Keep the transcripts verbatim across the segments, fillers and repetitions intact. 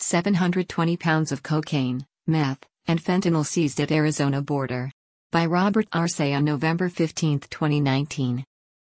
seven hundred twenty pounds of cocaine, meth, and fentanyl seized at Arizona border. By Robert Arce on November fifteenth, twenty nineteen.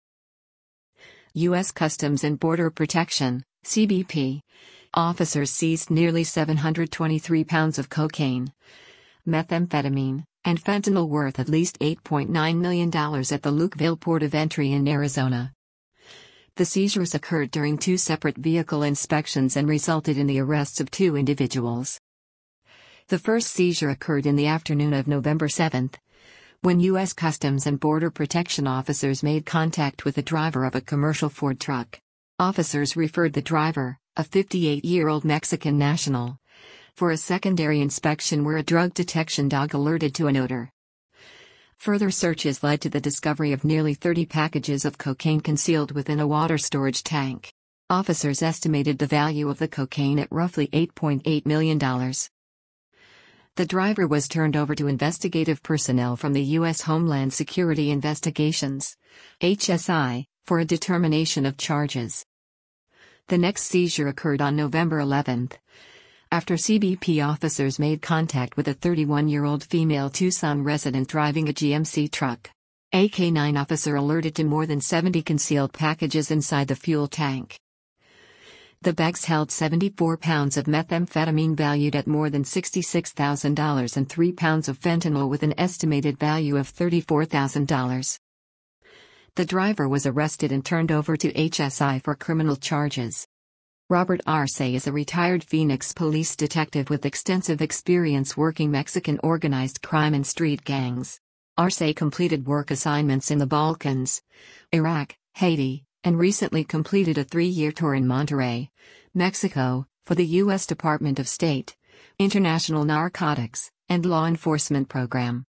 U S Customs and Border Protection, C B P. Officers seized nearly seven hundred twenty-three pounds of cocaine, methamphetamine, and fentanyl worth at least eight point nine million dollars at the Lukeville port of entry in Arizona. The seizures occurred during two separate vehicle inspections and resulted in the arrests of two individuals. The first seizure occurred in the afternoon of November seventh, when U S Customs and Border Protection officers made contact with the driver of a commercial Ford truck. Officers referred the driver, a fifty-eight-year-old Mexican national, for a secondary inspection where a drug detection dog alerted to an odor. Further searches led to the discovery of nearly thirty packages of cocaine concealed within a water storage tank. Officers estimated the value of the cocaine at roughly eight point eight million dollars. The driver was turned over to investigative personnel from the U S Homeland Security Investigations, H S I, for a determination of charges. The next seizure occurred on November eleventh, after C B P officers made contact with a thirty-one-year-old female Tucson resident driving a G M C truck. A K nine officer alerted to more than seventy concealed packages inside the fuel tank. The bags held seventy-four pounds of methamphetamine valued at more than sixty-six thousand dollars and three pounds of fentanyl with an estimated value of thirty-four thousand dollars. The driver was arrested and turned over to H S I for criminal charges. Robert Arce is a retired Phoenix police detective with extensive experience working Mexican organized crime and street gangs. Arce completed work assignments in the Balkans, Iraq, Haiti, and recently completed a three-year tour in Monterrey, Mexico, for the U S Department of State, International Narcotics, and Law Enforcement Program.